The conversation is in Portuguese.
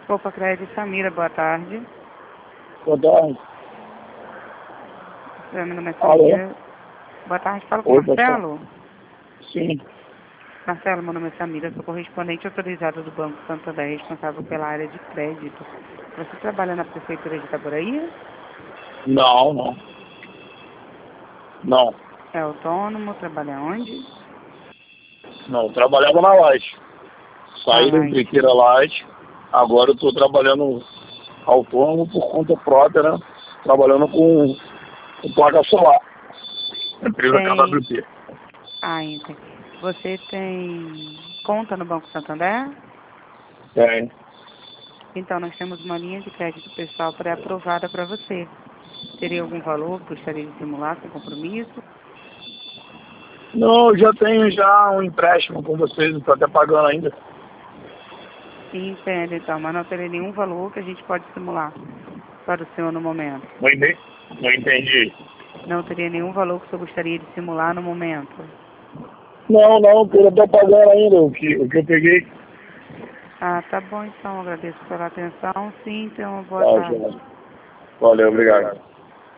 Opa, Crédito Samira, boa tarde. Boa tarde. Meu nome é Alô? Samira. Boa tarde, fala com Oi, Marcelo. Sim. Marcelo, meu nome é Samira, sou correspondente autorizado do Banco Santander, responsável pela área de crédito. Você trabalha na Prefeitura de Itaboraí? Não, não. Não. É autônomo? Trabalha onde? Não. Trabalhava na Light. Saí da Light. Empreiteira Light. Agora eu estou trabalhando autônomo por conta própria, né? Trabalhando com placa solar. Empresa Tem. KWP. Entendi. Você tem conta no Banco Santander? Tem. Então, nós temos uma linha de crédito pessoal pré-aprovada para você. Teria algum valor que gostaria de simular sem compromisso? Não, eu já tenho já um empréstimo com vocês, não estou até pagando ainda. Entendo, então, mas não teria nenhum valor que a gente pode simular para o senhor no momento. Não entendi. Não entendi. Não teria nenhum valor que o senhor gostaria de simular no momento. Não, porque eu estou pagando ainda o que eu peguei. Tá bom, então, agradeço pela atenção. Sim, então, boa Tá, tarde. já. Valeu, obrigado.